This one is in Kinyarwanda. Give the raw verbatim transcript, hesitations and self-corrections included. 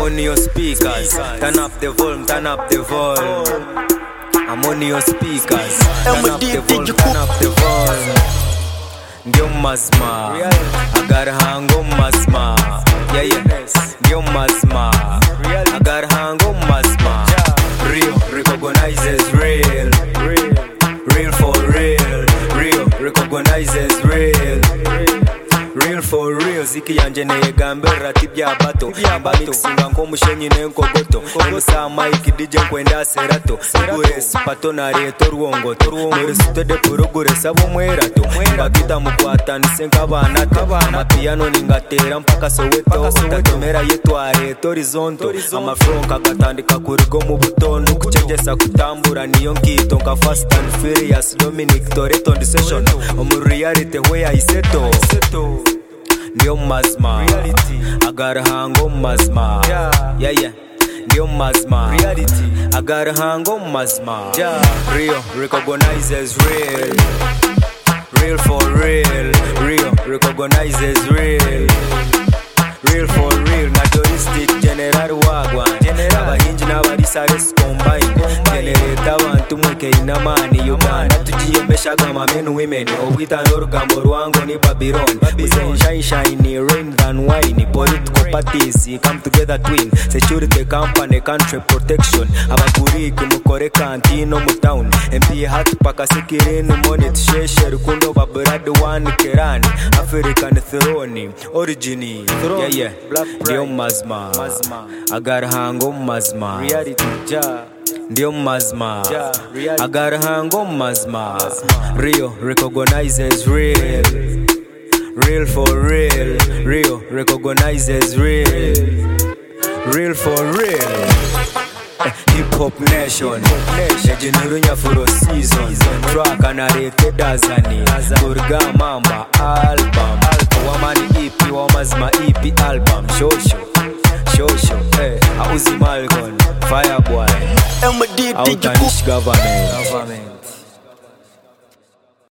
on your speakers. Turn up the volume, turn up the volume. I'm on your speakers. Turn up the volume, turn up the volume. Ndio mazma, I got a hang on mazma. Yeah yeah, ndio mazma, I got a hang on mazma. Real recognizes real, real, real for real. Real recognizes real, real for real. Ziki yanje neyegambe rati bya bato mixinga nkomushenyi nenkogoto emusa mic D J kwenda serato gures pato na reto rwongoto muri studio purugure sabo mwerato bagita mukwatanise nk'abana to piano ningatera mpaka Soweto utatomera yetu areto horizonto amafronka gatandika kurigo mu butondo kucengesa kutambura niyo nkito nka Fast and Furious Dominic Toretto on session omu reality where I settle. Ndio mazma, I got a hang on mazma. Yeah yeah, ndio mazma, I got a hang on mazma. Real recognizes real, real for real. Real recognizes real, real for real. Naturalistic general wagwan, abahinji n'abarisares combine. Generate abantu mweke inamani Uganda tujiyemeshaga men women obwita n'urugambo rwango ni Babylon. Shine shine rain than wine. Political parties come together twin. Security company country protection. Abakuriki mukore kantino mu town. M P hat paka sikireni monet sheshe rukundo babrad one kerani. African throne origin. Yeah yeah. Ndio mazma, I got a hang on mazma. Reality ja. Ndio mazma, I got a hang on mazma. Real recognizes real, real for real. Real recognizes real, real for real. Hip hop nation, ejinurunya for a season. Track and arete dazani, Burga Mamba album. Wamani E P, Wamazma E P album. Show show, show show. Hey, Auzi Malgon, Fireboy, Outanish government.